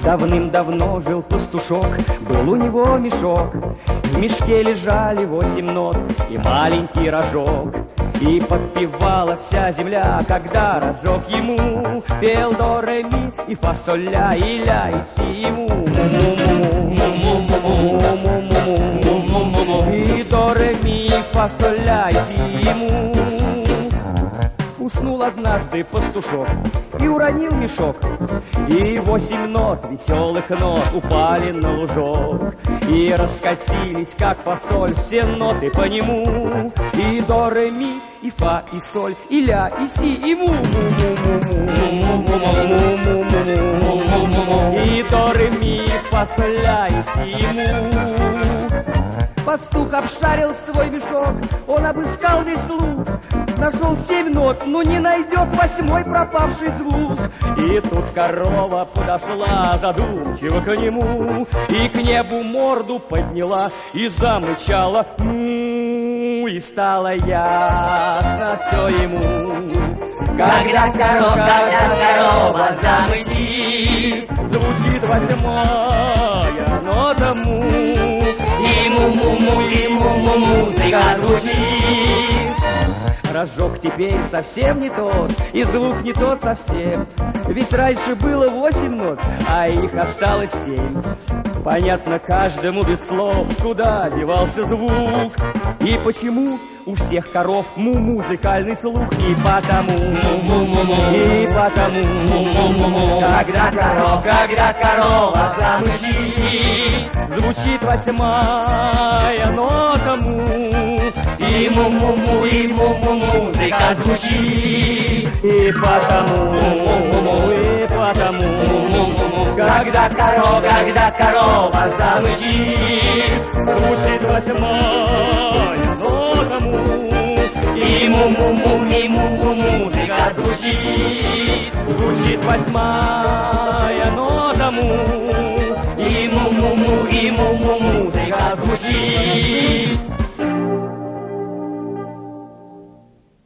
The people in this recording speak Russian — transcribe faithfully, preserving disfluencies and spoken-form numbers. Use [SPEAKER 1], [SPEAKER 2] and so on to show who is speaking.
[SPEAKER 1] Давным-давно жил пастушок, был у него мешок. В мешке лежали восемь нот и маленький рожок. И подпевала вся земля, когда рожок ему пел до, ре, ми, и фа, соль, ля, и ля, и си, му. И до, ре, ми, фа, соль, ля, и си, му. Уснул однажды пастушок и уронил мешок, и восемь нот, веселых нот, упали на лужок. И раскатились, как фасоль, все ноты по нему. И до, ре, ми, и фа, и соль, и ля, и си, и му. И до, ре, ми, и фа, соль, ля, и си, му. Пастух обшарил свой мешок, он обыскал весь луг. Нашел семь нот, но не найдет восьмой пропавший звук. И тут корова подошла задумчиво к нему, и к небу морду подняла и замычала. Му, и стало ясно все ему. Когда корова, когда корова замычит, звучит восьмая нота му. И му-му-му, и му-му-му, музыка звучит. Рожок теперь совсем не тот, и звук не тот совсем. Ведь раньше было восемь нот, а их осталось семь. Понятно каждому без слов, куда девался звук. И почему у всех коров му музыкальный слух. И потому, и потому, когда коров, когда корова замычит, звучит восьмая нота му. И му-му-му, и му-му-му, музыка звучит. И потому, и потому, когда корова, когда корова замычит, звучит восьмая нота му. И му-му-му, и му-му-му, музыка звучит. Звучит восьмая нота му.